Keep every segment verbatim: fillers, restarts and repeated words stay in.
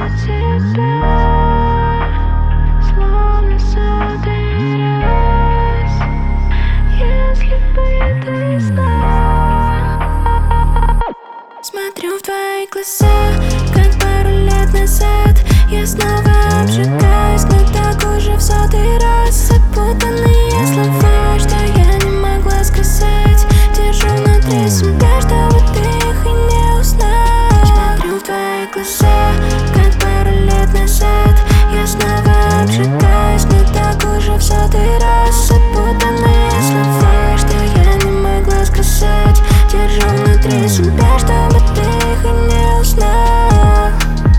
тебя, словно сотый раз. Если бы ты знал. Смотрю в твои глаза, как пару лет назад. Я снова обжигаюсь, но так уже в сотый раз. Запутанные слова, что я не могла сказать. Держу внутри себя, чтобы ты их и не узнал. Смотрю в твои глаза, как пару лет назад. Я снова обжигаюсь, но так уже в сотый раз. Запутанные слова, что я не могла сказать. Держу внутри себя, чтобы ты их и не узнал.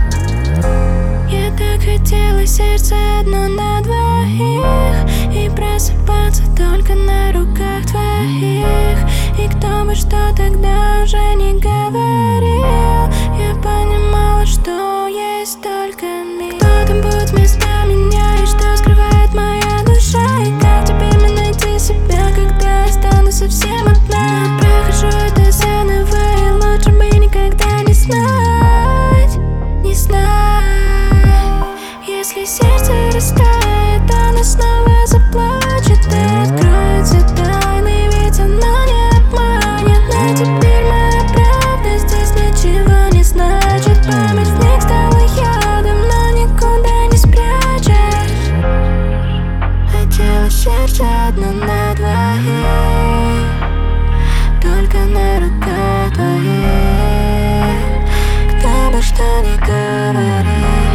Я так хотела сердце одно на двоих, и просыпаться только на руках твоих. И кто бы что тогда уже не говорил, я понимала, что есть только мир. Кто-то будет вместо меня, и что скрывает моя душа. И как теперь мне найти себя, когда я стану совсем одна? Прохожу это заново, и лучше бы никогда не знать, не знать. Если сердце растает, оно снова заплачет и откроется тайны, ведь оно не обманет. Но теперь моя правда здесь ничего не значит. Память в них стала ядом, но никуда не спрячешь. Хотела сердце одно на двоих, только на руках твоих. Кто бы что ни говорил.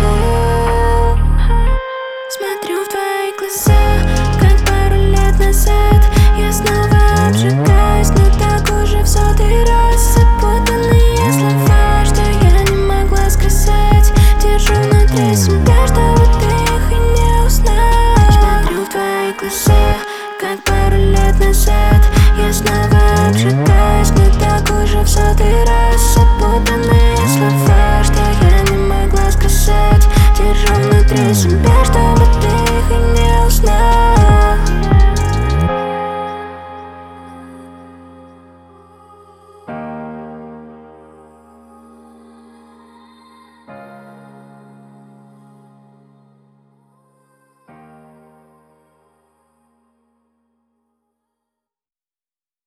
Смотрю в твои глаза, как пару лет назад. Я снова обжигаюсь, но так уже в сотый раз. Запутанные слова, что я не могла сказать. Держу внутри себя, чтобы ты их и не узнал. Смотрю в твои глаза, как пару лет назад. Я снова обжигаюсь, но так уже в сотый раз. Запутанные слова, что я не могла сказать. Держу внутри себя.